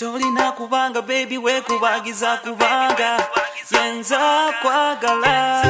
Tolina kubanga baby we kubagiza kubanga yenza kwagala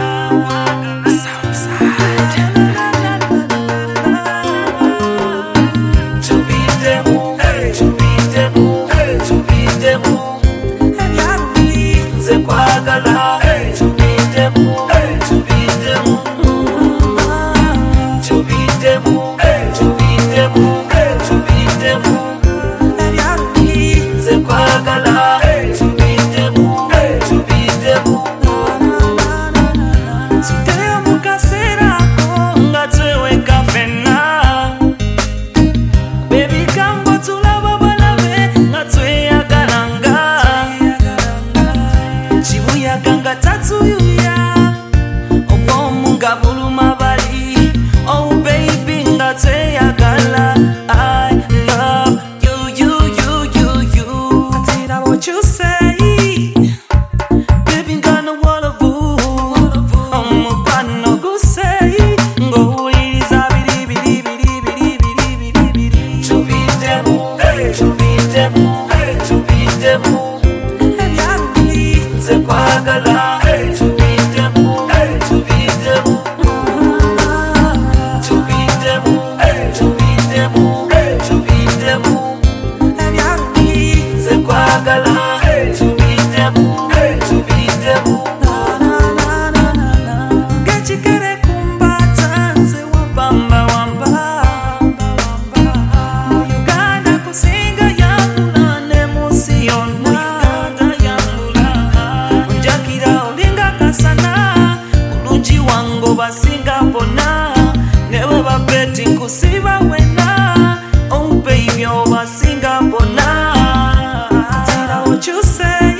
kusiba wena, oh baby, over Singapore now. Tell what you say,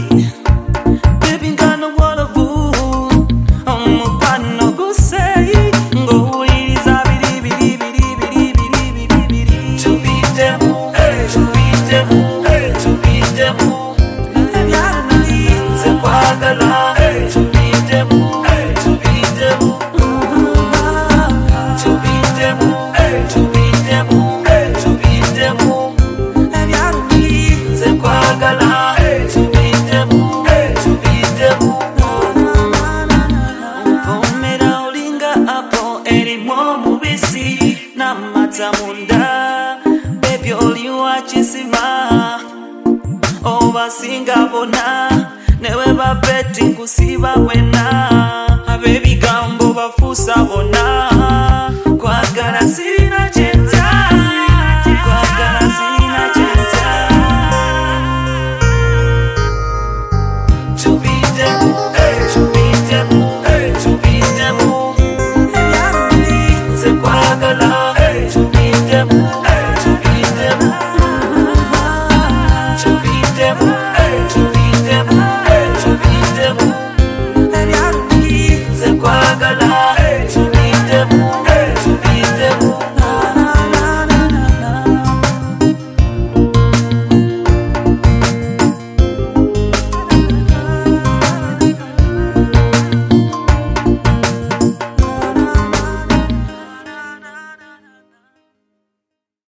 baby, got no wall of boo. I'm a pan no go say, go is a bidi. To be them, to be them, to be them. Se kwagala, to be them, to be them. Baby, all you watch is over Singapore na newe bapeti kusiba wena baby gambo bafusa bona kwa gara sina cheta kwa gara sina cheta to be them to be them to be them se kwa gara